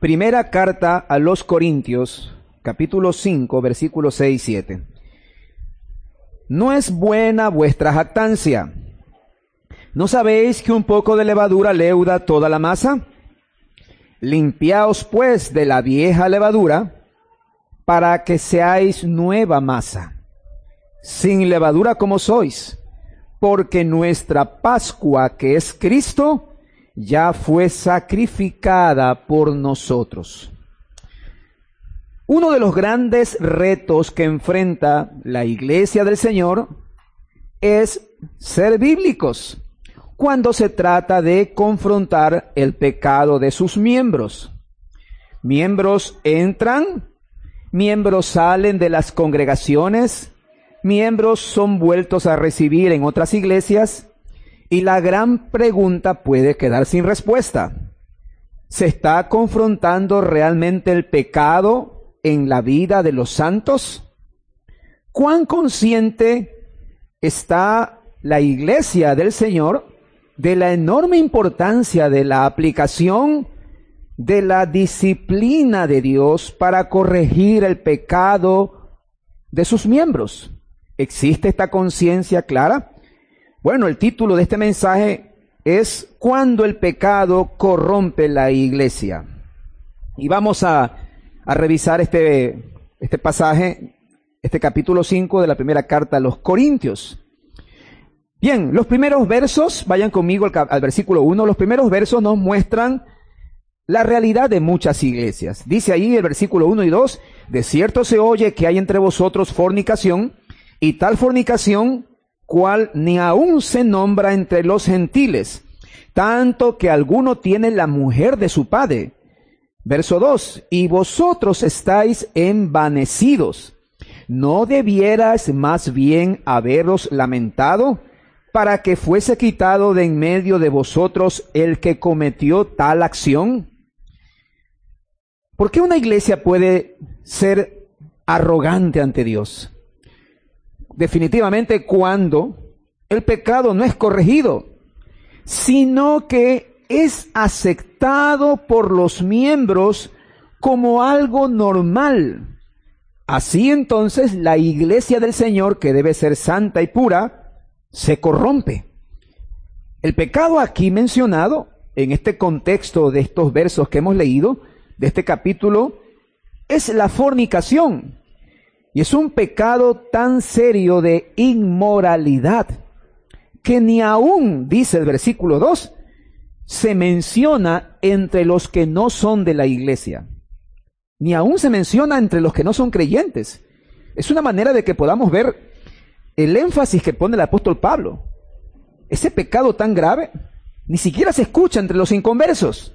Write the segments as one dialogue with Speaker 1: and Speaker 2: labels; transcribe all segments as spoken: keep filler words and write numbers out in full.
Speaker 1: Primera carta a los Corintios, capítulo cinco, versículos seis y siete. No es buena vuestra jactancia. ¿No sabéis que un poco de levadura leuda toda la masa? Limpiaos pues de la vieja levadura, para que seáis nueva masa, sin levadura como sois, porque nuestra Pascua, que es Cristo, ya fue sacrificada por nosotros. Uno de los grandes retos que enfrenta la Iglesia del Señor es ser bíblicos cuando se trata de confrontar el pecado de sus miembros. Miembros entran, miembros salen de las congregaciones, miembros son vueltos a recibir en otras iglesias, y la gran pregunta puede quedar sin respuesta. ¿Se está confrontando realmente el pecado en la vida de los santos? ¿Cuán consciente está la Iglesia del Señor de la enorme importancia de la aplicación de la disciplina de Dios para corregir el pecado de sus miembros? ¿Existe esta conciencia clara? Bueno, el título de este mensaje es Cuando el pecado corrompe la iglesia. Y vamos a, a revisar este, este pasaje, este capítulo cinco de la primera carta a los Corintios. Bien, los primeros versos, vayan conmigo al, al versículo uno, los primeros versos nos muestran la realidad de muchas iglesias. Dice ahí el versículo uno y dos, de cierto se oye que hay entre vosotros fornicación, y tal fornicación cual ni aún se nombra entre los gentiles, tanto que alguno tiene la mujer de su padre. Verso dos, y vosotros estáis envanecidos. ¿No debierais más bien haberos lamentado para que fuese quitado de en medio de vosotros el que cometió tal acción? ¿Por qué una iglesia puede ser arrogante ante Dios? Definitivamente cuando el pecado no es corregido, sino que es aceptado por los miembros como algo normal. Así entonces la iglesia del Señor, que debe ser santa y pura, se corrompe. El pecado aquí mencionado, en este contexto de estos versos que hemos leído, de este capítulo, es la fornicación. Y es un pecado tan serio de inmoralidad que ni aún, dice el versículo dos, se menciona entre los que no son de la iglesia. Ni aún se menciona entre los que no son creyentes. Es una manera de que podamos ver el énfasis que pone el apóstol Pablo. Ese pecado tan grave ni siquiera se escucha entre los inconversos.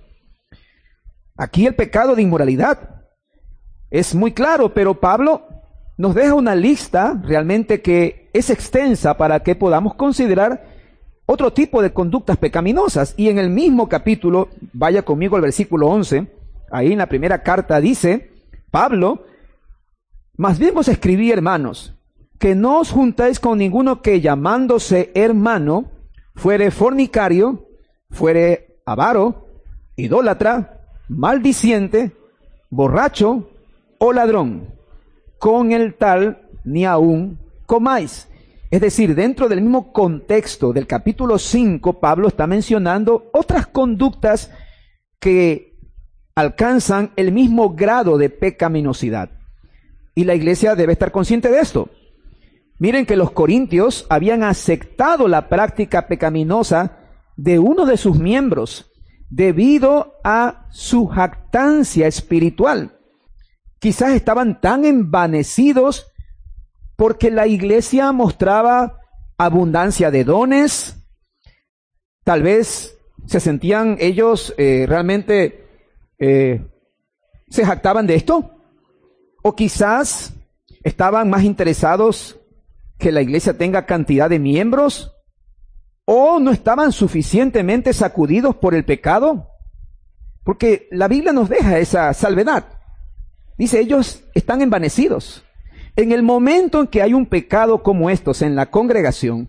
Speaker 1: Aquí el pecado de inmoralidad es muy claro, pero Pablo nos deja una lista realmente que es extensa para que podamos considerar otro tipo de conductas pecaminosas. Y en el mismo capítulo, vaya conmigo al versículo once, ahí en la primera carta dice, Pablo, más bien vos escribí, hermanos, que no os juntáis con ninguno que llamándose hermano, fuere fornicario, fuere avaro, idólatra, maldiciente, borracho o ladrón. Con el tal ni aún comáis. Es decir, dentro del mismo contexto del capítulo cinco, Pablo está mencionando otras conductas que alcanzan el mismo grado de pecaminosidad. Y la iglesia debe estar consciente de esto. Miren que los corintios habían aceptado la práctica pecaminosa de uno de sus miembros debido a su jactancia espiritual. Quizás estaban tan envanecidos porque la iglesia mostraba abundancia de dones. Tal vez se sentían ellos eh, realmente, eh, se jactaban de esto. O quizás estaban más interesados que la iglesia tenga cantidad de miembros. O no estaban suficientemente sacudidos por el pecado. Porque la Biblia nos deja esa salvedad. Dice, ellos están envanecidos. En el momento en que hay un pecado como estos en la congregación,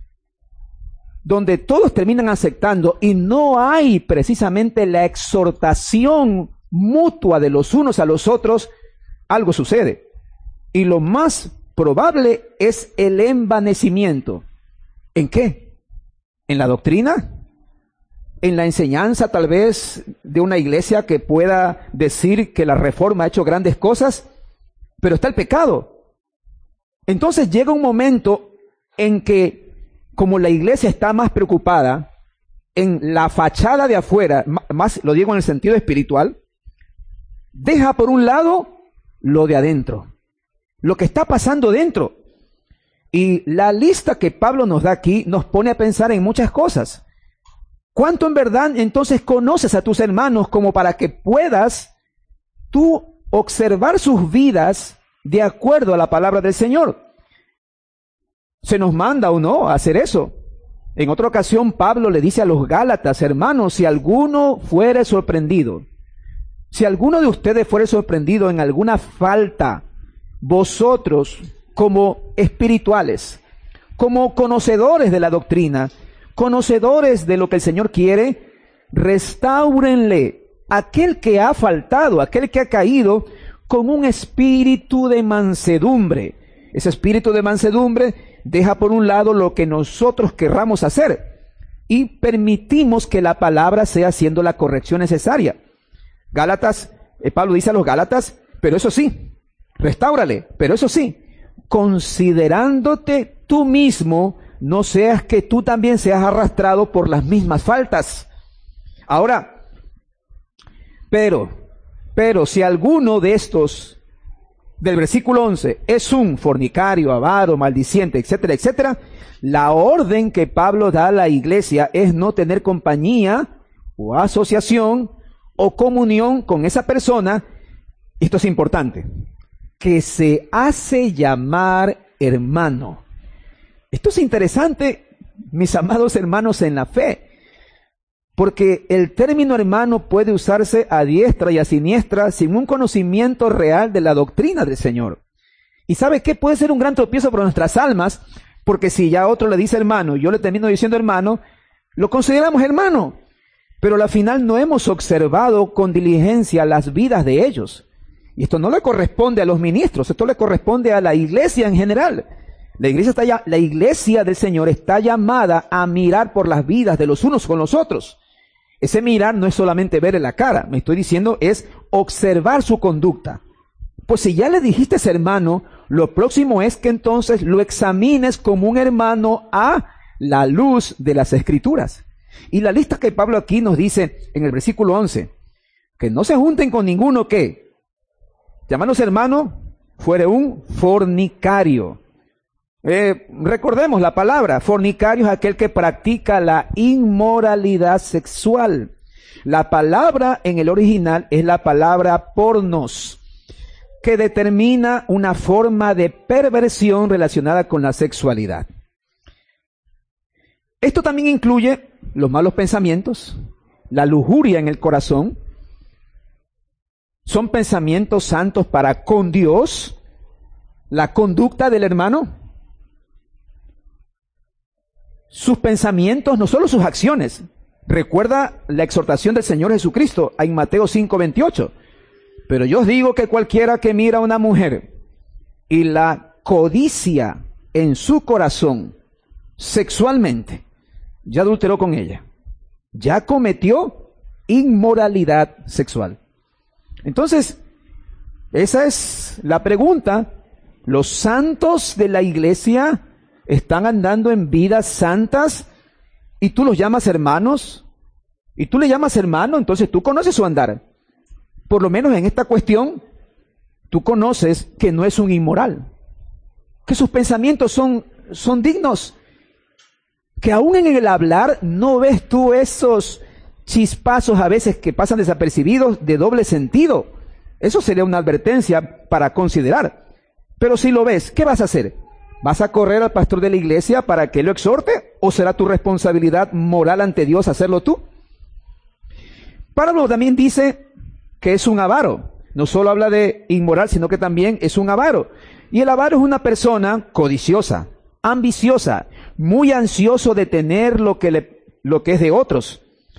Speaker 1: donde todos terminan aceptando y no hay precisamente la exhortación mutua de los unos a los otros, algo sucede. Y lo más probable es el envanecimiento. ¿En qué? ¿En la doctrina? ¿En la enseñanza tal vez de una iglesia que pueda decir que la reforma ha hecho grandes cosas? Pero está el pecado. Entonces llega un momento en que, como la iglesia está más preocupada en la fachada de afuera, más lo digo en el sentido espiritual, deja por un lado lo de adentro, lo que está pasando dentro. Y la lista que Pablo nos da aquí nos pone a pensar en muchas cosas. ¿Cuánto en verdad entonces conoces a tus hermanos como para que puedas tú observar sus vidas de acuerdo a la palabra del Señor? Se nos manda o no a hacer eso. En otra ocasión Pablo le dice a los Gálatas: hermanos, si alguno fuere sorprendido, si alguno de ustedes fuere sorprendido en alguna falta, vosotros como espirituales, como conocedores de la doctrina, conocedores de lo que el Señor quiere, restáurenle aquel que ha faltado, aquel que ha caído, con un espíritu de mansedumbre. Ese espíritu de mansedumbre deja por un lado lo que nosotros querramos hacer y permitimos que la palabra sea haciendo la corrección necesaria. Gálatas, eh, Pablo dice a los Gálatas, pero eso sí, restáurale, pero eso sí, considerándote tú mismo, no seas que tú también seas arrastrado por las mismas faltas. Ahora, pero, pero si alguno de estos, del versículo once, es un fornicario, avaro, maldiciente, etcétera, etcétera, la orden que Pablo da a la iglesia es no tener compañía o asociación o comunión con esa persona. Esto es importante, que se hace llamar hermano. Esto es interesante, mis amados hermanos en la fe, porque el término hermano puede usarse a diestra y a siniestra sin un conocimiento real de la doctrina del Señor. ¿Y sabe qué? Puede ser un gran tropiezo para nuestras almas, porque si ya otro le dice hermano, yo le termino diciendo hermano, lo consideramos hermano, pero al final no hemos observado con diligencia las vidas de ellos. Y esto no le corresponde a los ministros, esto le corresponde a la iglesia en general. La iglesia, está ya, la iglesia del Señor está llamada a mirar por las vidas de los unos con los otros. Ese mirar no es solamente ver en la cara, me estoy diciendo es observar su conducta. Pues si ya le dijiste hermano, lo próximo es que entonces lo examines como un hermano a la luz de las Escrituras. Y la lista que Pablo aquí nos dice en el versículo once, que no se junten con ninguno que, llamarnos hermano, fuere un fornicario. Eh, recordemos la palabra, fornicario es aquel que practica la inmoralidad sexual. La palabra en el original es la palabra pornos, que determina una forma de perversión relacionada con la sexualidad. Esto también incluye los malos pensamientos, la lujuria en el corazón. ¿Son pensamientos santos para con Dios la conducta del hermano? Sus pensamientos, no solo sus acciones. Recuerda la exhortación del Señor Jesucristo en Mateo cinco veintiocho. Pero yo os digo que cualquiera que mira a una mujer y la codicia en su corazón sexualmente, ya adulteró con ella, ya cometió inmoralidad sexual. Entonces, esa es la pregunta. ¿Los santos de la iglesia están andando en vidas santas y tú los llamas hermanos? Y tú le llamas hermano, entonces tú conoces su andar. Por lo menos en esta cuestión, tú conoces que no es un inmoral, que sus pensamientos son, son dignos, que aún en el hablar no ves tú esos chispazos a veces que pasan desapercibidos de doble sentido. Eso sería una advertencia para considerar. Pero si lo ves, ¿qué vas a hacer? ¿Vas a correr al pastor de la iglesia para que lo exhorte? ¿O será tu responsabilidad moral ante Dios hacerlo tú? Pablo también dice que es un avaro. No solo habla de inmoral, sino que también es un avaro. Y el avaro es una persona codiciosa, ambiciosa, muy ansioso de tener lo que, le, lo que es de otros.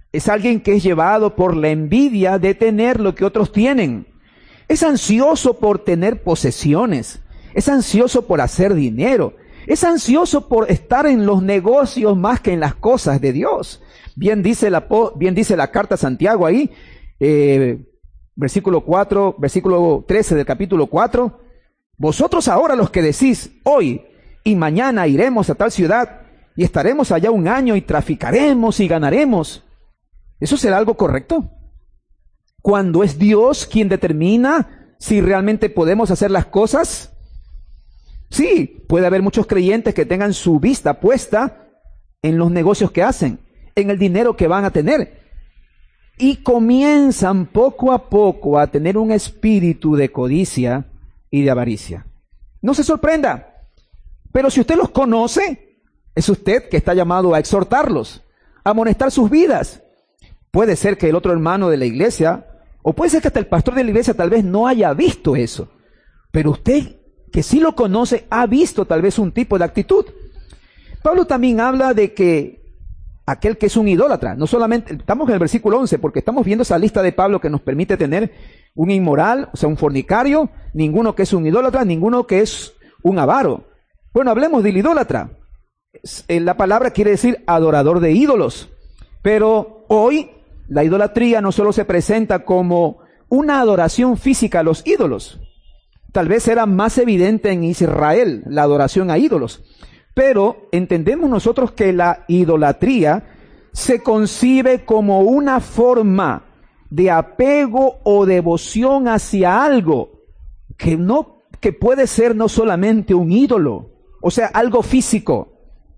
Speaker 1: Es alguien que es llevado por la envidia de tener lo que otros tienen. Es ansioso por tener posesiones. Es ansioso por hacer dinero. Es ansioso por estar en los negocios más que en las cosas de Dios. Bien dice la, bien dice la carta a Santiago ahí, eh, versículo cuatro, versículo trece del capítulo cuatro. Vosotros ahora los que decís, hoy y mañana iremos a tal ciudad y estaremos allá un año y traficaremos y ganaremos. ¿Eso será algo correcto? Cuando es Dios quien determina si realmente podemos hacer las cosas. Sí, puede haber muchos creyentes que tengan su vista puesta en los negocios que hacen, en el dinero que van a tener, y comienzan poco a poco a tener un espíritu de codicia y de avaricia. No se sorprenda, pero si usted los conoce, es usted que está llamado a exhortarlos, a amonestar sus vidas. Puede ser que el otro hermano de la iglesia, o puede ser que hasta el pastor de la iglesia tal vez no haya visto eso, pero usted que sí lo conoce, ha visto tal vez un tipo de actitud. Pablo también habla de que aquel que es un idólatra, no solamente, estamos en el versículo once, porque estamos viendo esa lista de Pablo que nos permite tener un inmoral, o sea, un fornicario, ninguno que es un idólatra, ninguno que es un avaro. Bueno, hablemos del idólatra. La palabra quiere decir adorador de ídolos, pero hoy la idolatría no solo se presenta como una adoración física a los ídolos. Tal vez era más evidente en Israel la adoración a ídolos, pero entendemos nosotros que la idolatría se concibe como una forma de apego o devoción hacia algo que no, que puede ser no solamente un ídolo, o sea, algo físico.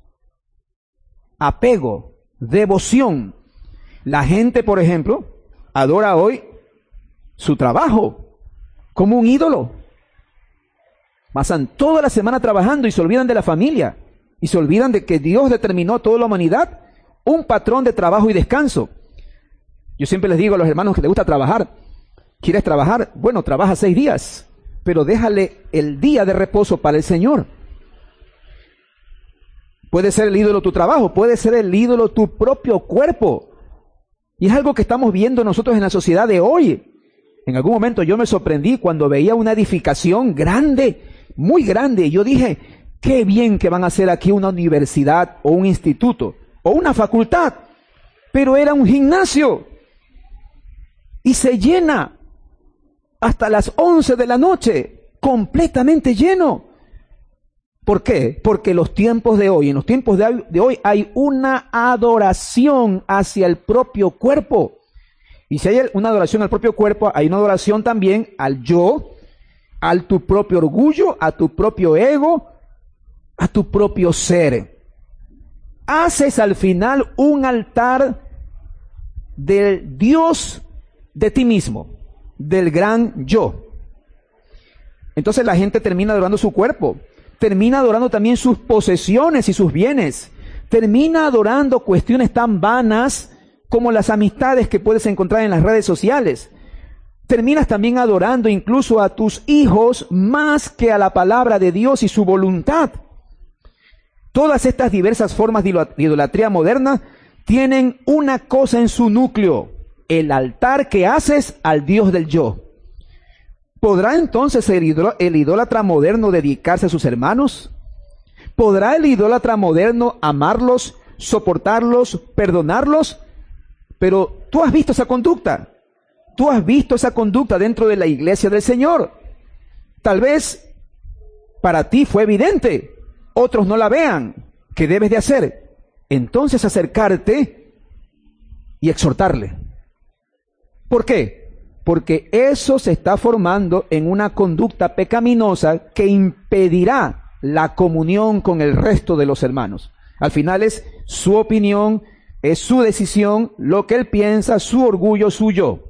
Speaker 1: Apego, devoción. La gente, por ejemplo, adora hoy su trabajo como un ídolo. Pasan toda la semana trabajando y se olvidan de la familia. Y se olvidan de que Dios determinó a toda la humanidad un patrón de trabajo y descanso. Yo siempre les digo a los hermanos que les gusta trabajar. ¿Quieres trabajar? Bueno, trabaja seis días. Pero déjale el día de reposo para el Señor. Puede ser el ídolo tu trabajo. Puede ser el ídolo tu propio cuerpo. Y es algo que estamos viendo nosotros en la sociedad de hoy. En algún momento yo me sorprendí cuando veía una edificación grande, muy grande, y yo dije, qué bien que van a hacer aquí una universidad o un instituto o una facultad, pero era un gimnasio y se llena hasta las once de la noche, completamente lleno. ¿Por qué? Porque los tiempos de hoy, en los tiempos de, de hoy hay una adoración hacia el propio cuerpo. Y si hay una adoración al propio cuerpo, hay una adoración también al yo, al tu propio orgullo, a tu propio ego, a tu propio ser. Haces al final un altar del Dios de ti mismo, del gran yo. Entonces la gente termina adorando su cuerpo, termina adorando también sus posesiones y sus bienes, termina adorando cuestiones tan vanas como las amistades que puedes encontrar en las redes sociales. Terminas también adorando incluso a tus hijos más que a la palabra de Dios y su voluntad. Todas estas diversas formas de idolatría moderna tienen una cosa en su núcleo: el altar que haces al Dios del yo. ¿Podrá entonces el, idol- el idólatra moderno dedicarse a sus hermanos? ¿Podrá el idólatra moderno amarlos, soportarlos, perdonarlos? Pero tú has visto esa conducta. Tú has visto esa conducta dentro de la iglesia del Señor. Tal vez para ti fue evidente, otros no la vean. ¿Qué debes de hacer? Entonces acercarte y exhortarle. ¿Por qué? Porque eso se está formando en una conducta pecaminosa que impedirá la comunión con el resto de los hermanos. Al final es su opinión, es su decisión, lo que él piensa, su orgullo, su yo.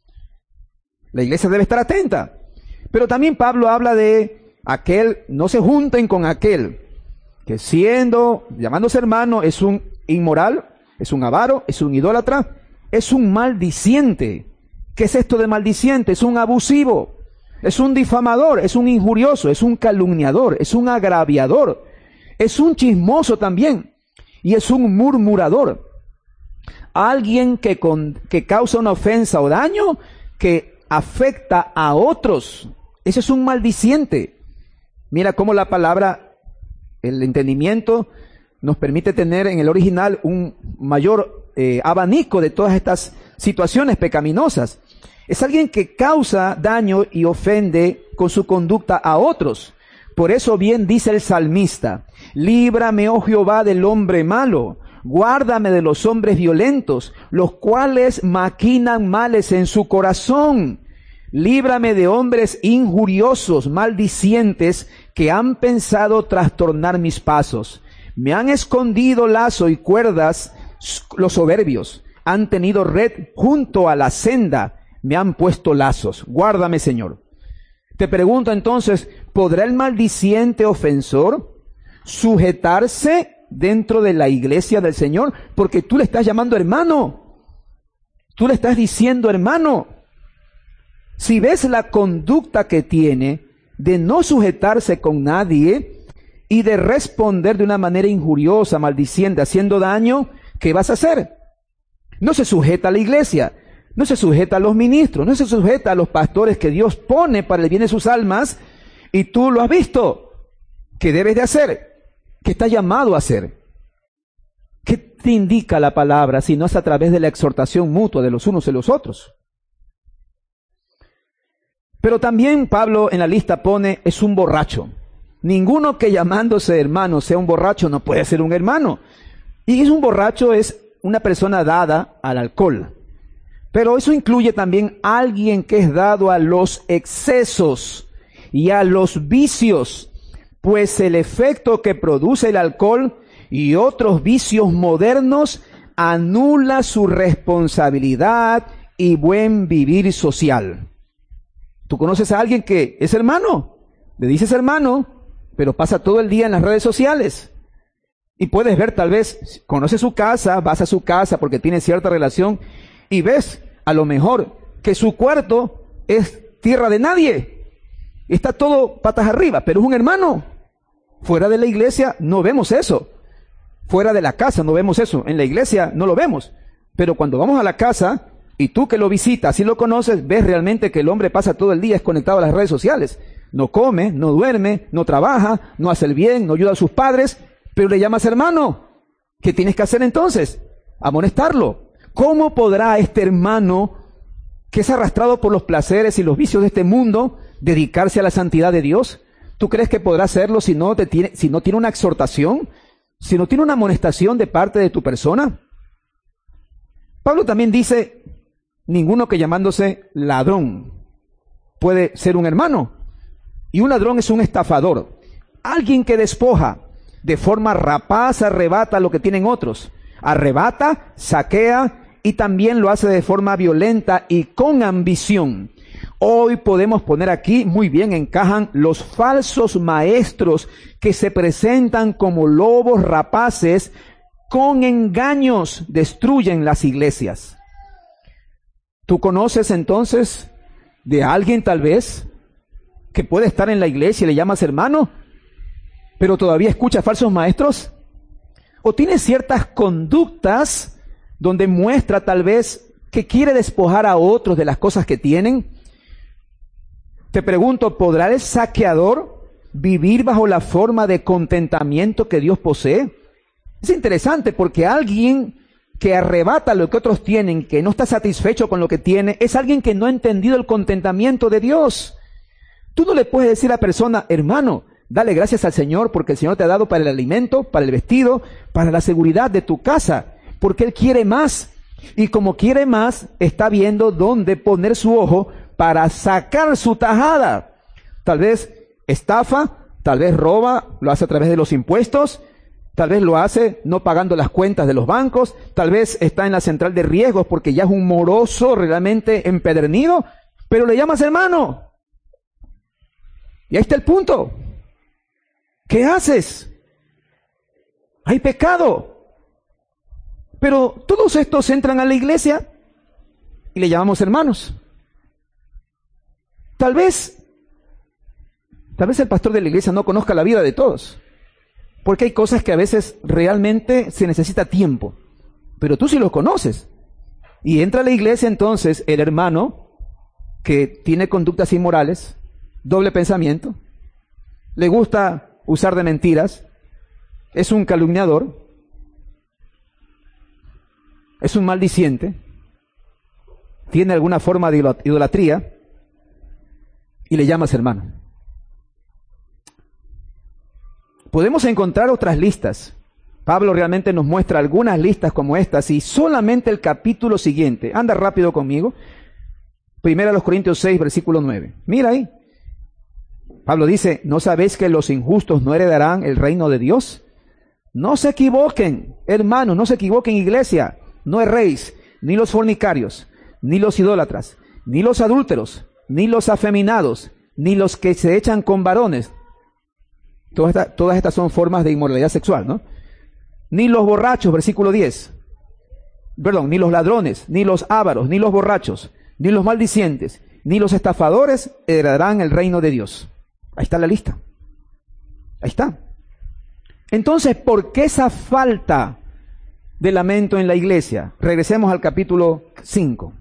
Speaker 1: La iglesia debe estar atenta. Pero también Pablo habla de aquel, no se junten con aquel que siendo, llamándose hermano, es un inmoral, es un avaro, es un idólatra, es un maldiciente. ¿Qué es esto de maldiciente? Es un abusivo, es un difamador, es un injurioso, es un calumniador, es un agraviador, es un chismoso también y es un murmurador. Alguien que, con, que causa una ofensa o daño que afecta a otros. Ese es un maldiciente. Mira cómo la palabra, el entendimiento, nos permite tener en el original un mayor eh, abanico de todas estas situaciones pecaminosas. Es alguien que causa daño y ofende con su conducta a otros. Por eso bien dice el salmista: líbrame, oh Jehová, del hombre malo, guárdame de los hombres violentos, los cuales maquinan males en su corazón. Líbrame de hombres injuriosos, maldicientes, que han pensado trastornar mis pasos. Me han escondido lazo y cuerdas los soberbios, han tenido red junto a la senda, me han puesto lazos. Guárdame, Señor. Te pregunto entonces, ¿podrá el maldiciente ofensor sujetarse dentro de la iglesia del Señor? Porque tú le estás llamando hermano. Tú le estás diciendo hermano. Si ves la conducta que tiene de no sujetarse con nadie y de responder de una manera injuriosa, maldiciente, haciendo daño, ¿qué vas a hacer? No se sujeta a la iglesia, no se sujeta a los ministros, no se sujeta a los pastores que Dios pone para el bien de sus almas, y tú lo has visto. ¿Qué debes de hacer? ¿Qué estás llamado a hacer? ¿Qué te indica la palabra si no es a través de la exhortación mutua de los unos y los otros? Pero también Pablo en la lista pone, es un borracho. Ninguno que llamándose hermano sea un borracho no puede ser un hermano. Y es un borracho, es una persona dada al alcohol. Pero eso incluye también a alguien que es dado a los excesos y a los vicios, pues el efecto que produce el alcohol y otros vicios modernos anula su responsabilidad y buen vivir social. ¿Tú conoces a alguien que es hermano? Le dices hermano, pero pasa todo el día en las redes sociales. Y puedes ver, tal vez, conoces su casa, vas a su casa porque tiene cierta relación y ves a lo mejor que su cuarto es tierra de nadie. Está todo patas arriba, pero es un hermano. Fuera de la iglesia no vemos eso. Fuera de la casa no vemos eso. En la iglesia no lo vemos. Pero cuando vamos a la casa, y tú que lo visitas y lo conoces, ves realmente que el hombre pasa todo el día desconectado a las redes sociales. No come, no duerme, no trabaja, no hace el bien, no ayuda a sus padres, pero le llamas hermano. ¿Qué tienes que hacer entonces? Amonestarlo. ¿Cómo podrá este hermano, que es arrastrado por los placeres y los vicios de este mundo, dedicarse a la santidad de Dios? ¿Tú crees que podrá hacerlo si no, te tiene, si no tiene una exhortación? ¿Si no tiene una amonestación de parte de tu persona? Pablo también dice, ninguno que llamándose ladrón puede ser un hermano. Y un ladrón es un estafador. Alguien que despoja, de forma rapaz arrebata lo que tienen otros. Arrebata, saquea y también lo hace de forma violenta y con ambición. Hoy podemos poner aquí, muy bien encajan los falsos maestros que se presentan como lobos rapaces, con engaños destruyen las iglesias. ¿Tú conoces entonces de alguien tal vez que puede estar en la iglesia y le llamas hermano, pero todavía escucha falsos maestros? ¿O tiene ciertas conductas donde muestra tal vez que quiere despojar a otros de las cosas que tienen? Te pregunto, ¿podrá el saqueador vivir bajo la forma de contentamiento que Dios posee? Es interesante porque alguien que arrebata lo que otros tienen, que no está satisfecho con lo que tiene, es alguien que no ha entendido el contentamiento de Dios. Tú no le puedes decir a la persona, hermano, dale gracias al Señor porque el Señor te ha dado para el alimento, para el vestido, para la seguridad de tu casa, porque Él quiere más. Y como quiere más, está viendo dónde poner su ojo para sacar su tajada. Tal vez estafa, tal vez roba, lo hace a través de los impuestos, tal vez lo hace no pagando las cuentas de los bancos, tal vez está en la central de riesgos porque ya es un moroso realmente empedernido, pero le llamas hermano. Y ahí está el punto. ¿Qué haces? Hay pecado. Pero todos estos entran a la iglesia y le llamamos hermanos. Tal vez, tal vez el pastor de la iglesia no conozca la vida de todos, porque hay cosas que a veces realmente se necesita tiempo pero tú sí los conoces. Y entra a la iglesia entonces el hermano que tiene conductas inmorales, doble pensamiento, le gusta usar de mentiras, es un calumniador, es un maldiciente, tiene alguna forma de idolatría y le llamas hermano. Podemos encontrar otras listas. Pablo realmente nos muestra algunas listas como estas y solamente el capítulo siguiente. Anda rápido conmigo. Primera a los Corintios seis, versículo nueve. Mira ahí. Pablo dice, ¿no sabéis que los injustos no heredarán el reino de Dios? No se equivoquen, hermanos, no se equivoquen, iglesia. No erréis, ni los fornicarios, ni los idólatras, ni los adúlteros, ni los afeminados, ni los que se echan con varones. Todas estas, todas estas son formas de inmoralidad sexual, ¿no? Ni los borrachos, versículo diez. Perdón, ni los ladrones, ni los ávaros, ni los borrachos, ni los maldicientes, ni los estafadores heredarán el reino de Dios. Ahí está la lista. Ahí está. Entonces, ¿por qué esa falta de lamento en la iglesia? Regresemos al capítulo cinco.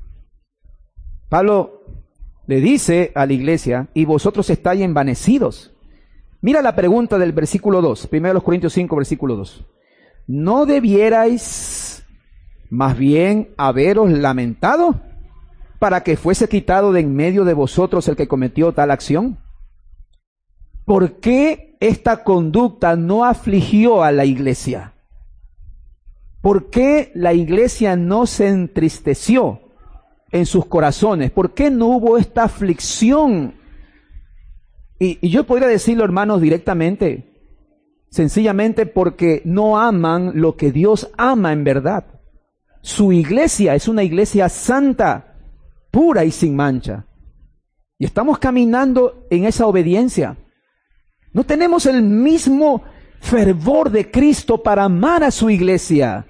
Speaker 1: Pablo le dice a la iglesia, y vosotros estáis envanecidos. Mira la pregunta del versículo dos, primero los Corintios cinco, versículo dos. ¿No debierais más bien haberos lamentado para que fuese quitado de en medio de vosotros el que cometió tal acción? ¿Por qué esta conducta no afligió a la iglesia? ¿Por qué la iglesia no se entristeció en sus corazones? ¿Por qué no hubo esta aflicción? Y, y yo podría decirlo, hermanos, directamente, sencillamente porque no aman lo que Dios ama en verdad. Su iglesia es una iglesia santa, pura y sin mancha. Y estamos caminando en esa obediencia. No tenemos el mismo fervor de Cristo para amar a su iglesia.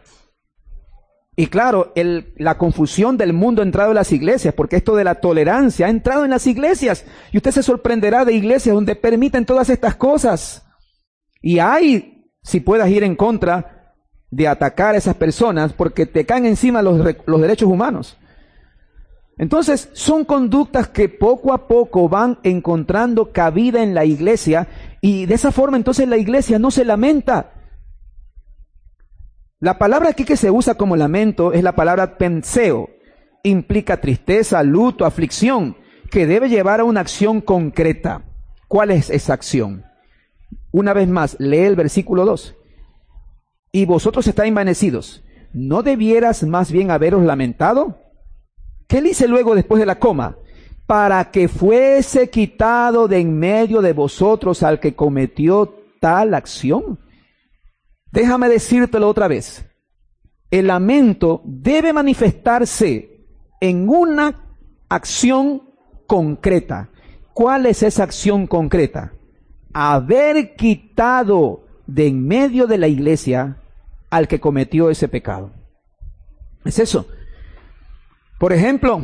Speaker 1: Y claro, el, la confusión del mundo ha entrado en las iglesias, porque esto de la tolerancia ha entrado en las iglesias. Y usted se sorprenderá de iglesias donde permiten todas estas cosas. Y hay, si puedas ir en contra de atacar a esas personas, porque te caen encima los, los derechos humanos. Entonces, son conductas que poco a poco van encontrando cabida en la iglesia, y de esa forma entonces la iglesia no se lamenta. La palabra aquí que se usa como lamento es la palabra penseo. Implica tristeza, luto, aflicción, que debe llevar a una acción concreta. ¿Cuál es esa acción? Una vez más, lee el versículo dos. Y vosotros estáis envanecidos. ¿No debieras más bien haberos lamentado? ¿Qué dice luego después de la coma? Para que fuese quitado de en medio de vosotros al que cometió tal acción. Déjame decírtelo otra vez. El lamento debe manifestarse en una acción concreta. ¿Cuál es esa acción concreta? Haber quitado de en medio de la iglesia al que cometió ese pecado. Es eso. Por ejemplo,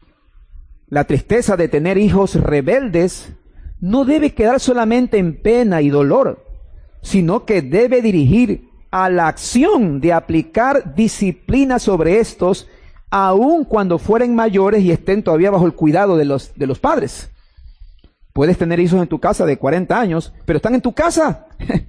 Speaker 1: la tristeza de tener hijos rebeldes no debe quedar solamente en pena y dolor, sino que debe dirigir a la acción de aplicar disciplina sobre estos, aun cuando fueren mayores y estén todavía bajo el cuidado de los, de los padres. Puedes tener hijos en tu casa de cuarenta años, pero están en tu casa.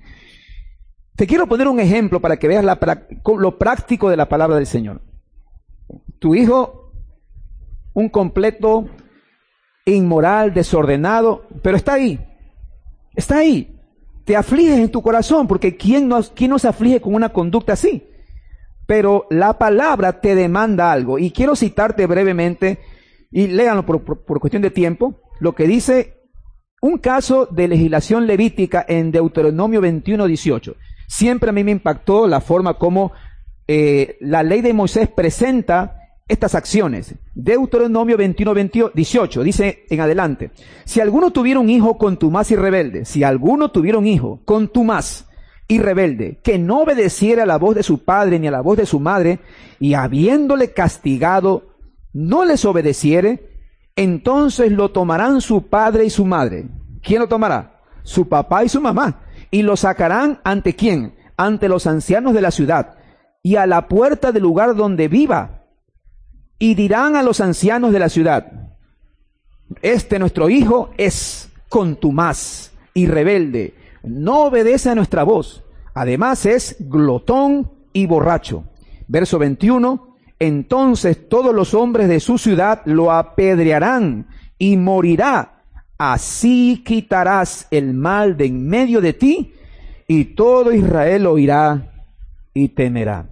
Speaker 1: Te quiero poner un ejemplo para que veas la, lo práctico de la palabra del Señor. Tu hijo, un completo inmoral, desordenado, pero está ahí. Está ahí. Te afliges en tu corazón, porque ¿quién nos, quién nos aflige con una conducta así? Pero la palabra te demanda algo. Y quiero citarte brevemente, y léanlo por, por, por cuestión de tiempo, lo que dice un caso de legislación levítica en Deuteronomio veintiuno, dieciocho. Siempre a mí me impactó la forma como eh, la ley de Moisés presenta estas acciones. Deuteronomio veintiuno, dieciocho dice en adelante: si alguno tuviera un hijo contumaz y rebelde, si alguno tuviera un hijo contumaz y rebelde, que no obedeciera a la voz de su padre ni a la voz de su madre, y habiéndole castigado, no les obedeciere, entonces lo tomarán su padre y su madre. ¿Quién lo tomará? Su papá y su mamá. Y lo sacarán ¿ante quién? Ante los ancianos de la ciudad. y a la puerta del lugar donde viva, y dirán a los ancianos de la ciudad: este nuestro hijo es contumaz y rebelde, no obedece a nuestra voz, además es glotón y borracho. Verso veintiuno, entonces todos los hombres de su ciudad lo apedrearán y morirá. Así quitarás el mal de en medio de ti, y todo Israel oirá y temerá.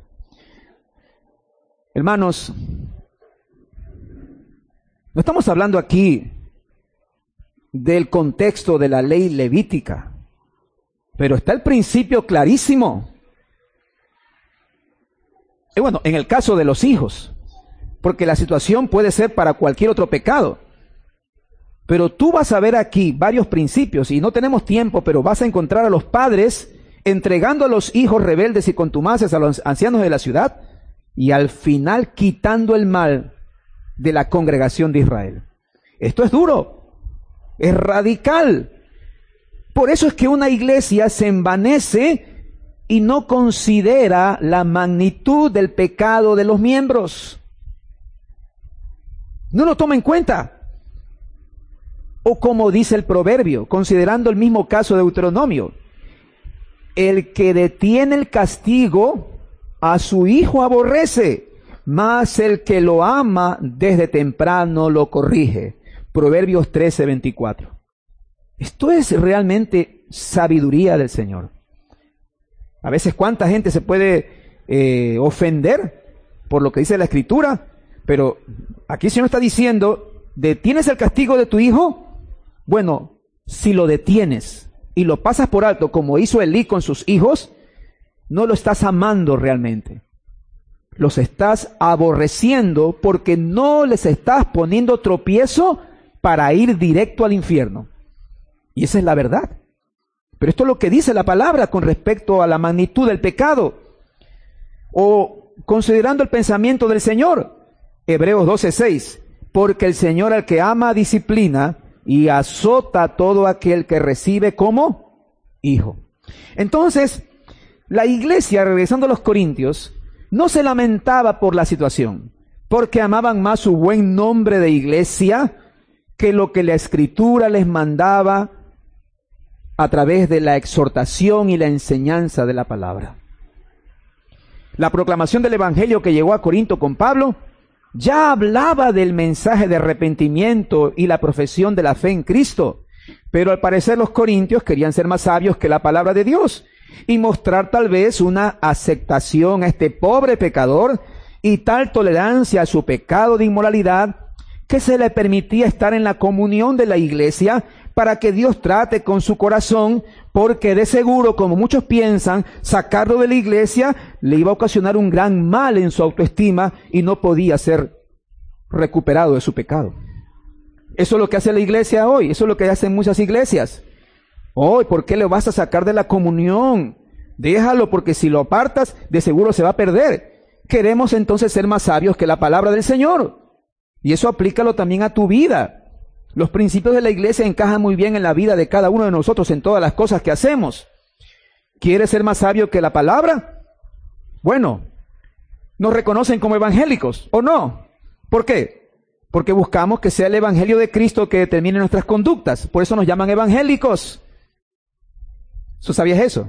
Speaker 1: Hermanos, no estamos hablando aquí del contexto de la ley levítica, pero está el principio clarísimo. Y bueno, en el caso de los hijos, porque la situación puede ser para cualquier otro pecado. Pero tú vas a ver aquí varios principios, y no tenemos tiempo, pero vas a encontrar a los padres entregando a los hijos rebeldes y contumaces a los ancianos de la ciudad, y al final quitando el mal de la congregación de Israel. Esto es duro, es radical. Por eso es que una iglesia se envanece y no considera la magnitud del pecado de los miembros. No lo toma en cuenta. O como dice el proverbio, considerando el mismo caso de Deuteronomio: el que detiene el castigo a su hijo aborrece, mas el que lo ama desde temprano lo corrige. Proverbios trece, veinticuatro. Esto es realmente sabiduría del Señor. A veces cuánta gente se puede eh, ofender por lo que dice la Escritura, pero aquí el Señor está diciendo: ¿detienes el castigo de tu hijo? Bueno, si lo detienes y lo pasas por alto como hizo Elí con sus hijos, no lo estás amando realmente. Los estás aborreciendo porque no les estás poniendo tropiezo para ir directo al infierno. Y esa es la verdad. Pero esto es lo que dice la palabra con respecto a la magnitud del pecado. O considerando el pensamiento del Señor, Hebreos doce, seis, porque el Señor al que ama disciplina y azota a todo aquel que recibe como hijo. Entonces, la iglesia, regresando a los Corintios, no se lamentaba por la situación, porque amaban más su buen nombre de iglesia que lo que la Escritura les mandaba a través de la exhortación y la enseñanza de la palabra. La proclamación del Evangelio que llegó a Corinto con Pablo ya hablaba del mensaje de arrepentimiento y la profesión de la fe en Cristo, pero al parecer los corintios querían ser más sabios que la palabra de Dios y mostrar tal vez una aceptación a este pobre pecador y tal tolerancia a su pecado de inmoralidad que se le permitía estar en la comunión de la iglesia para que Dios trate con su corazón, porque de seguro, como muchos piensan, sacarlo de la iglesia le iba a ocasionar un gran mal en su autoestima y no podía ser recuperado de su pecado. Eso es lo que hace la iglesia hoy, eso es lo que hacen muchas iglesias. Hoy, ¿por qué le vas a sacar de la comunión? Déjalo, porque si lo apartas, de seguro se va a perder. Queremos entonces ser más sabios que la palabra del Señor. Y eso aplícalo también a tu vida. Los principios de la iglesia encajan muy bien en la vida de cada uno de nosotros, en todas las cosas que hacemos. ¿Quieres ser más sabio que la palabra? Bueno, ¿nos reconocen como evangélicos o no? ¿Por qué? Porque buscamos que sea el evangelio de Cristo que determine nuestras conductas. Por eso nos llaman evangélicos. ¿Tú sabías eso?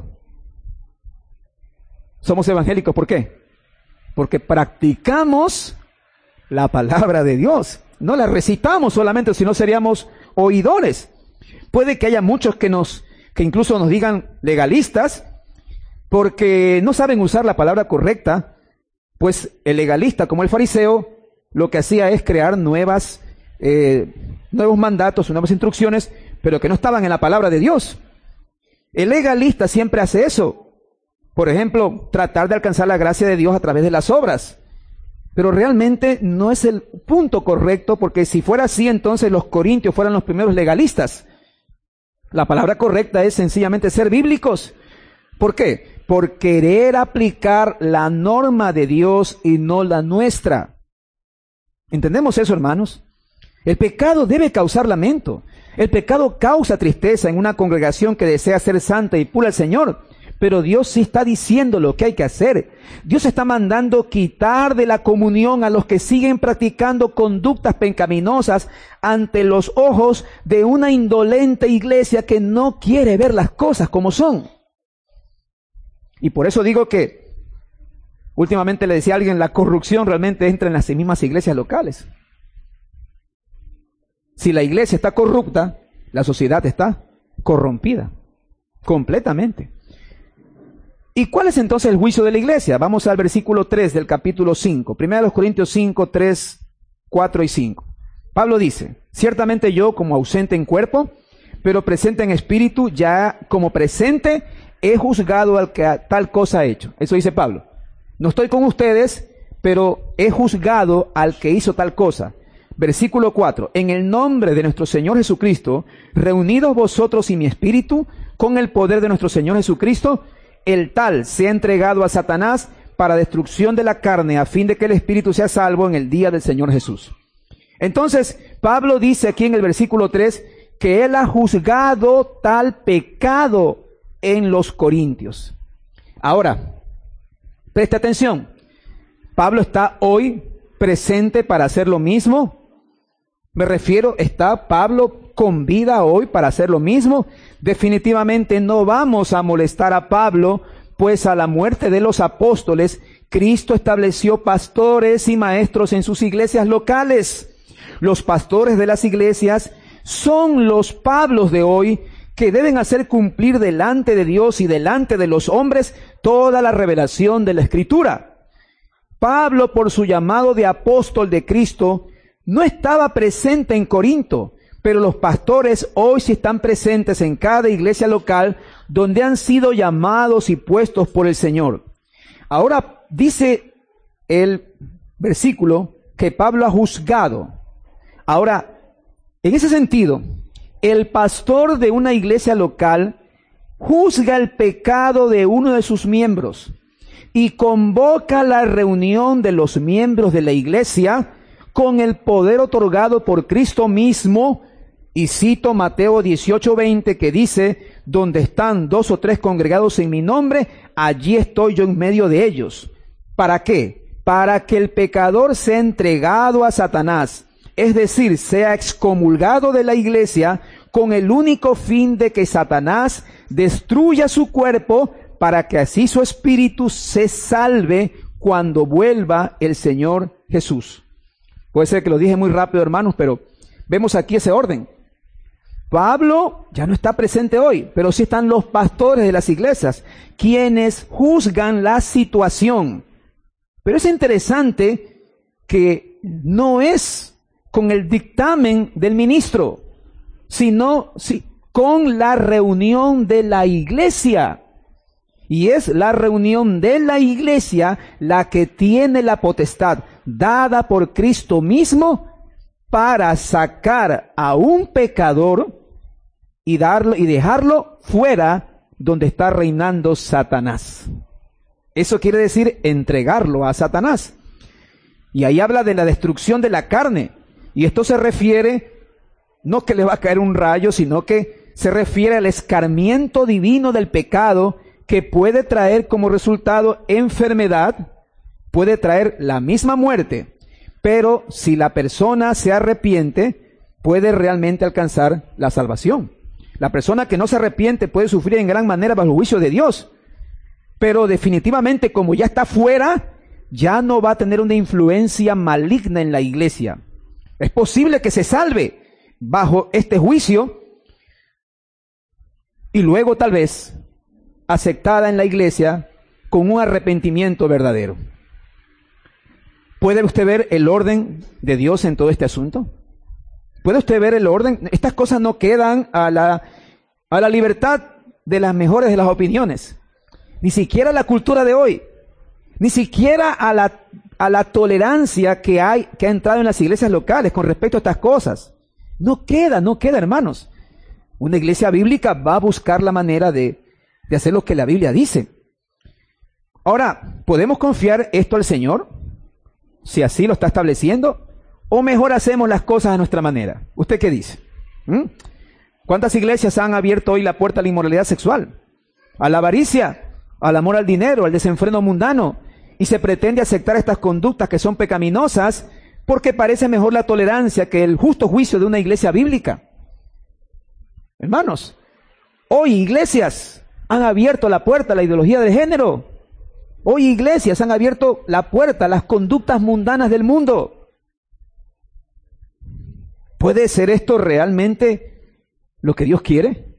Speaker 1: Somos evangélicos, ¿por qué? Porque practicamos la palabra de Dios. No la recitamos solamente, sino seríamos oidores. Puede que haya muchos que nos, que incluso nos digan legalistas, porque no saben usar la palabra correcta, pues el legalista, como el fariseo, lo que hacía es crear nuevas, eh, nuevos mandatos, nuevas instrucciones, pero que no estaban en la palabra de Dios. El legalista siempre hace eso. Por ejemplo, tratar de alcanzar la gracia de Dios a través de las obras. Pero realmente no es el punto correcto, porque si fuera así, entonces los corintios fueran los primeros legalistas. La palabra correcta es sencillamente ser bíblicos. ¿Por qué? Por querer aplicar la norma de Dios y no la nuestra. ¿Entendemos eso, hermanos? El pecado debe causar lamento. El pecado causa tristeza en una congregación que desea ser santa y pura al Señor. Pero Dios sí está diciendo lo que hay que hacer. Dios está mandando quitar de la comunión a los que siguen practicando conductas pecaminosas ante los ojos de una indolente iglesia que no quiere ver las cosas como son. Y por eso digo que, últimamente le decía a alguien, la corrupción realmente entra en las mismas iglesias locales. Si la iglesia está corrupta, la sociedad está corrompida, completamente. ¿Y cuál es entonces el juicio de la iglesia? Vamos al versículo tres del capítulo cinco. Primera de los Corintios cinco, tres, cuatro y cinco. Pablo dice, ciertamente yo como ausente en cuerpo, pero presente en espíritu, ya como presente he juzgado al que tal cosa ha hecho. Eso dice Pablo. No estoy con ustedes, pero he juzgado al que hizo tal cosa. Versículo cuatro. En el nombre de nuestro Señor Jesucristo, reunidos vosotros y mi espíritu, con el poder de nuestro Señor Jesucristo, el tal se ha entregado a Satanás para destrucción de la carne, a fin de que el espíritu sea salvo en el día del Señor Jesús. Entonces, Pablo dice aquí en el versículo tres, que él ha juzgado tal pecado en los corintios. Ahora, preste atención. Pablo está hoy presente para hacer lo mismo. Me refiero, ¿está Pablo con vida hoy para hacer lo mismo? Definitivamente no vamos a molestar a Pablo, pues a la muerte de los apóstoles, Cristo estableció pastores y maestros en sus iglesias locales. Los pastores de las iglesias son los Pablos de hoy, que deben hacer cumplir delante de Dios y delante de los hombres toda la revelación de la Escritura. Pablo, por su llamado de apóstol de Cristo, no estaba presente en Corinto, pero los pastores hoy sí están presentes en cada iglesia local donde han sido llamados y puestos por el Señor. Ahora dice el versículo que Pablo ha juzgado. Ahora, en ese sentido, el pastor de una iglesia local juzga el pecado de uno de sus miembros y convoca la reunión de los miembros de la iglesia con el poder otorgado por Cristo mismo. Y cito Mateo dieciocho veinte, que dice, donde están dos o tres congregados en mi nombre, allí estoy yo en medio de ellos. ¿Para qué? Para que el pecador sea entregado a Satanás, es decir, sea excomulgado de la iglesia, con el único fin de que Satanás destruya su cuerpo, para que así su espíritu se salve cuando vuelva el Señor Jesús. Puede ser que lo dije muy rápido, hermanos, pero vemos aquí ese orden. Pablo ya no está presente hoy, pero sí están los pastores de las iglesias, quienes juzgan la situación. Pero es interesante que no es con el dictamen del ministro, sino sí, con la reunión de la iglesia. Y es la reunión de la iglesia la que tiene la potestad dada por Cristo mismo para sacar a un pecador y darlo y dejarlo fuera donde está reinando Satanás. Eso quiere decir entregarlo a Satanás. Y ahí habla de la destrucción de la carne. Y esto se refiere, no que le va a caer un rayo, sino que se refiere al escarmiento divino del pecado, que puede traer como resultado enfermedad, puede traer la misma muerte, pero si la persona se arrepiente, puede realmente alcanzar la salvación. La persona que no se arrepiente puede sufrir en gran manera bajo el juicio de Dios, pero definitivamente como ya está fuera, ya no va a tener una influencia maligna en la iglesia. Es posible que se salve bajo este juicio y luego tal vez aceptada en la iglesia con un arrepentimiento verdadero. ¿Puede usted ver el orden de Dios en todo este asunto? ¿Puede usted ver el orden? Estas cosas no quedan a la, a la libertad de las mejores de las opiniones. Ni siquiera a la cultura de hoy. Ni siquiera a la, a la tolerancia que hay, que ha entrado en las iglesias locales con respecto a estas cosas. No queda, no queda, hermanos. Una iglesia bíblica va a buscar la manera de de hacer lo que la Biblia dice. Ahora, ¿podemos confiar esto al Señor? Si así lo está estableciendo, o mejor hacemos las cosas a nuestra manera. ¿Usted qué dice? ¿Mm? ¿Cuántas iglesias han abierto hoy la puerta a la inmoralidad sexual? a la avaricia, al amor al dinero, al desenfreno mundano, y se pretende aceptar estas conductas que son pecaminosas porque parece mejor la tolerancia que el justo juicio de una iglesia bíblica. Hermanos, hoy iglesias han abierto la puerta a la ideología de género. Hoy iglesias han abierto la puerta a las conductas mundanas del mundo. ¿Puede ser esto realmente lo que Dios quiere?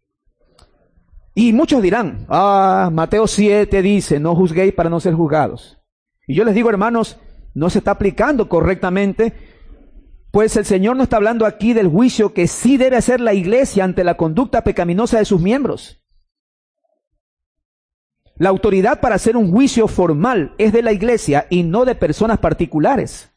Speaker 1: Y muchos dirán, ah, Mateo siete dice, no juzguéis para no ser juzgados. Y yo les digo, hermanos, no se está aplicando correctamente, pues el Señor no está hablando aquí del juicio que sí debe hacer la iglesia ante la conducta pecaminosa de sus miembros. La autoridad para hacer un juicio formal es de la iglesia y no de personas particulares.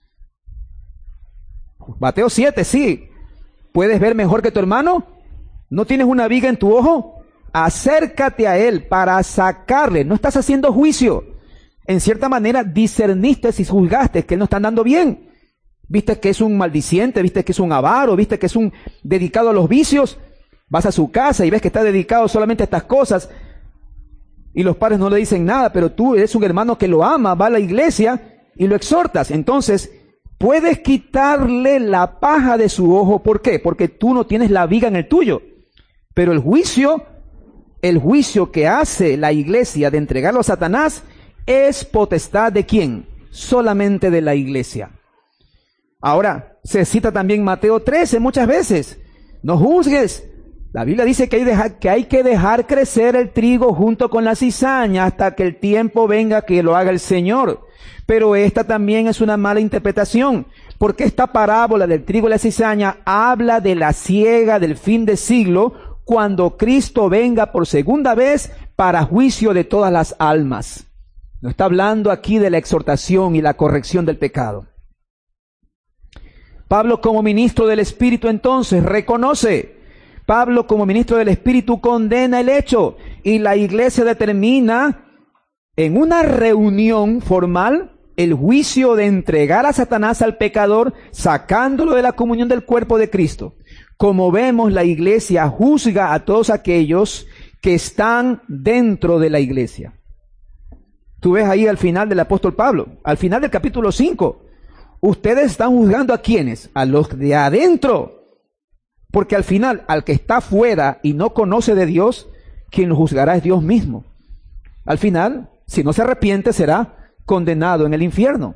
Speaker 1: Mateo siete, sí. ¿Puedes ver mejor que tu hermano? ¿No tienes una viga en tu ojo? Acércate a él para sacarle. No estás haciendo juicio. En cierta manera discerniste y juzgaste que él no está andando bien. Viste que es un maldiciente, viste que es un avaro, viste que es un dedicado a los vicios. Vas a su casa y ves que está dedicado solamente a estas cosas. Y los padres no le dicen nada, pero tú eres un hermano que lo ama, va a la iglesia y lo exhortas. Entonces, puedes quitarle la paja de su ojo. ¿Por qué? Porque tú no tienes la viga en el tuyo. Pero el juicio, el juicio que hace la iglesia de entregarlo a Satanás es potestad ¿de quién? Solamente de la iglesia. Ahora, se cita también Mateo trece muchas veces. No juzgues. La Biblia dice que hay, dejar, que hay que dejar crecer el trigo junto con la cizaña hasta que el tiempo venga que lo haga el Señor. Pero esta también es una mala interpretación, porque esta parábola del trigo y la cizaña habla de la siega del fin de siglo, cuando Cristo venga por segunda vez para juicio de todas las almas. No está hablando aquí de la exhortación y la corrección del pecado. Pablo, como ministro del Espíritu, entonces reconoce. Pablo, como ministro del Espíritu, condena el hecho y la iglesia determina en una reunión formal el juicio de entregar a Satanás al pecador, sacándolo de la comunión del cuerpo de Cristo. Como vemos, la iglesia juzga a todos aquellos que están dentro de la iglesia. Tú ves ahí al final del apóstol Pablo, al final del capítulo cinco, ustedes están juzgando a quiénes, a los de adentro, porque al final, al que está fuera y no conoce de Dios, quien lo juzgará es Dios mismo. Al final, si no se arrepiente, será condenado en el infierno.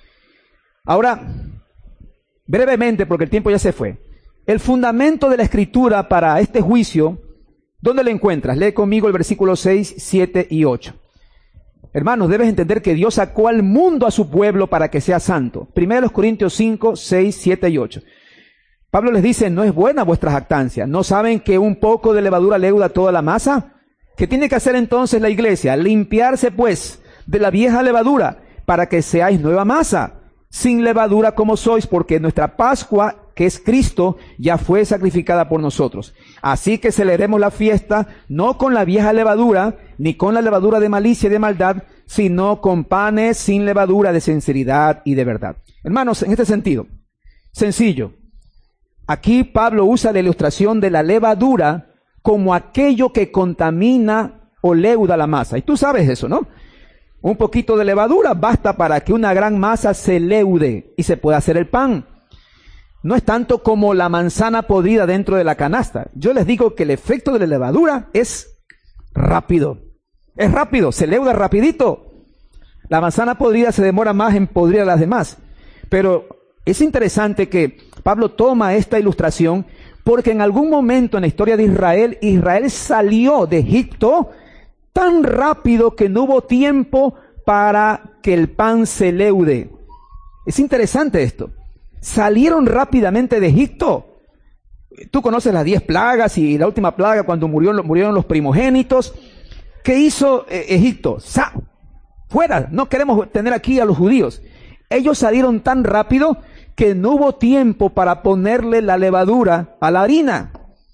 Speaker 1: Ahora, brevemente, porque el tiempo ya se fue, el fundamento de la Escritura para este juicio, ¿dónde lo encuentras? Lee conmigo el versículo seis, siete y ocho. Hermanos, debes entender que Dios sacó al mundo a su pueblo para que sea santo. Primero Corintios cinco, seis, siete y ocho. Pablo les dice, no es buena vuestra jactancia. ¿No saben que un poco de levadura leuda toda la masa? ¿Qué tiene que hacer entonces la iglesia? Limpiarse pues de la vieja levadura para que seáis nueva masa, sin levadura como sois, porque nuestra Pascua, que es Cristo, ya fue sacrificada por nosotros. Así que celebremos la fiesta, no con la vieja levadura, ni con la levadura de malicia y de maldad, sino con panes sin levadura de sinceridad y de verdad. Hermanos, en este sentido, sencillo, aquí Pablo usa la ilustración de la levadura como aquello que contamina o leuda la masa. Y tú sabes eso, ¿no? Un poquito de levadura basta para que una gran masa se leude y se pueda hacer el pan. No es tanto como la manzana podrida dentro de la canasta. Yo les digo que el efecto de la levadura es rápido. Es rápido, se leuda rapidito. La manzana podrida se demora más en podrir a las demás. Pero es interesante que Pablo toma esta ilustración porque en algún momento en la historia de Israel, Israel salió de Egipto tan rápido que no hubo tiempo para que el pan se leude. Es interesante esto. Salieron rápidamente de Egipto. Tú conoces las diez plagas y la última plaga cuando murió, murieron los primogénitos. ¿Qué hizo eh, Egipto? ¡Sa! Fuera, no queremos tener aquí a los judíos. Ellos salieron tan rápido que no hubo tiempo para ponerle la levadura a la harina.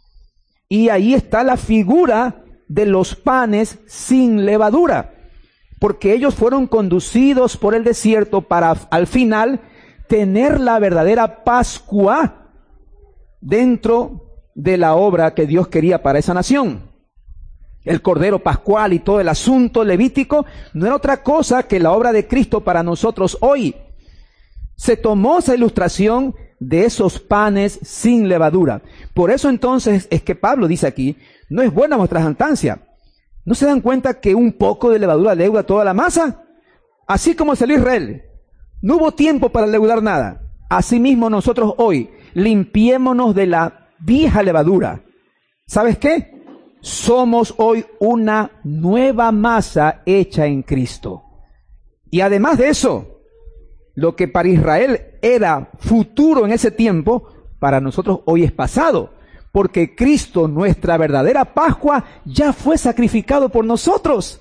Speaker 1: Y ahí está la figura de los panes sin levadura, porque ellos fueron conducidos por el desierto para al final tener la verdadera Pascua dentro de la obra que Dios quería para esa nación. El Cordero Pascual y todo el asunto levítico no era otra cosa que la obra de Cristo para nosotros hoy. Se tomó esa ilustración de esos panes sin levadura. Por eso entonces es que Pablo dice aquí, no es buena vuestra jactancia. ¿No se dan cuenta que un poco de levadura leuda toda la masa? Así como salió Israel, no hubo tiempo para leudar nada. Asimismo nosotros hoy, limpiémonos de la vieja levadura. ¿Sabes qué? Somos hoy una nueva masa hecha en Cristo. Y además de eso, lo que para Israel era futuro en ese tiempo, para nosotros hoy es pasado. Porque Cristo, nuestra verdadera Pascua, ya fue sacrificado por nosotros.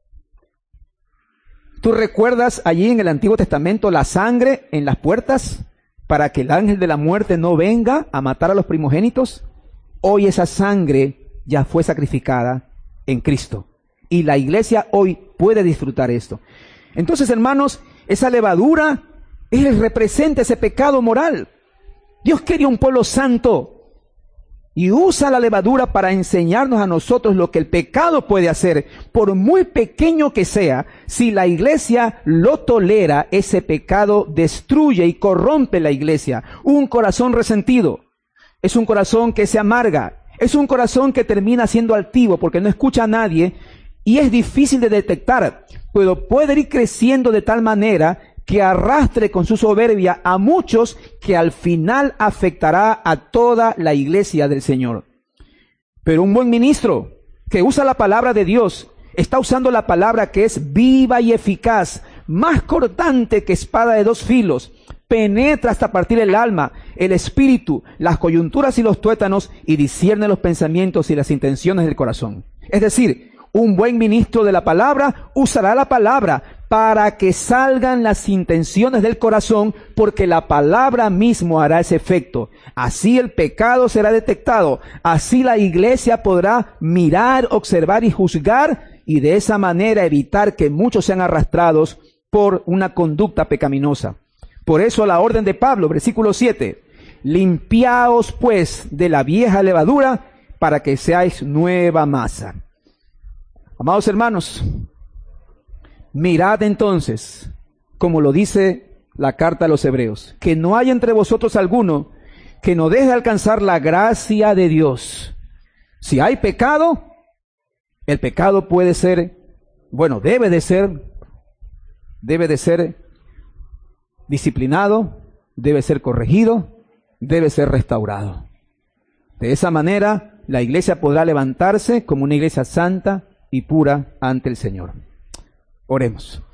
Speaker 1: ¿Tú recuerdas allí en el Antiguo Testamento la sangre en las puertas para que el ángel de la muerte no venga a matar a los primogénitos? Hoy esa sangre ya fue sacrificada en Cristo. Y la iglesia hoy puede disfrutar esto. Entonces, hermanos, esa levadura es, representa ese pecado moral. Dios quería un pueblo santo y usa la levadura para enseñarnos a nosotros lo que el pecado puede hacer. Por muy pequeño que sea, si la iglesia lo tolera, ese pecado destruye y corrompe la iglesia. Un corazón resentido es un corazón que se amarga. Es un corazón que termina siendo altivo porque no escucha a nadie y es difícil de detectar, pero puede ir creciendo de tal manera que arrastre con su soberbia a muchos que al final afectará a toda la iglesia del Señor. Pero un buen ministro que usa la palabra de Dios, está usando la palabra que es viva y eficaz, más cortante que espada de dos filos, penetra hasta partir el alma, el espíritu, las coyunturas y los tuétanos, y discierne los pensamientos y las intenciones del corazón. Es decir, un buen ministro de la palabra usará la palabra para que salgan las intenciones del corazón, porque la palabra mismo hará ese efecto. Así el pecado será detectado, así la iglesia podrá mirar, observar y juzgar, y de esa manera evitar que muchos sean arrastrados por una conducta pecaminosa. Por eso la orden de Pablo, versículo siete, limpiaos pues de la vieja levadura para que seáis nueva masa. Amados hermanos, mirad entonces, como lo dice la carta a los Hebreos, que no haya entre vosotros alguno que no deje de alcanzar la gracia de Dios. Si hay pecado, el pecado puede ser, bueno, debe de ser, debe de ser disciplinado, debe ser corregido, debe ser restaurado. De esa manera, la iglesia podrá levantarse como una iglesia santa y pura ante el Señor. Oremos.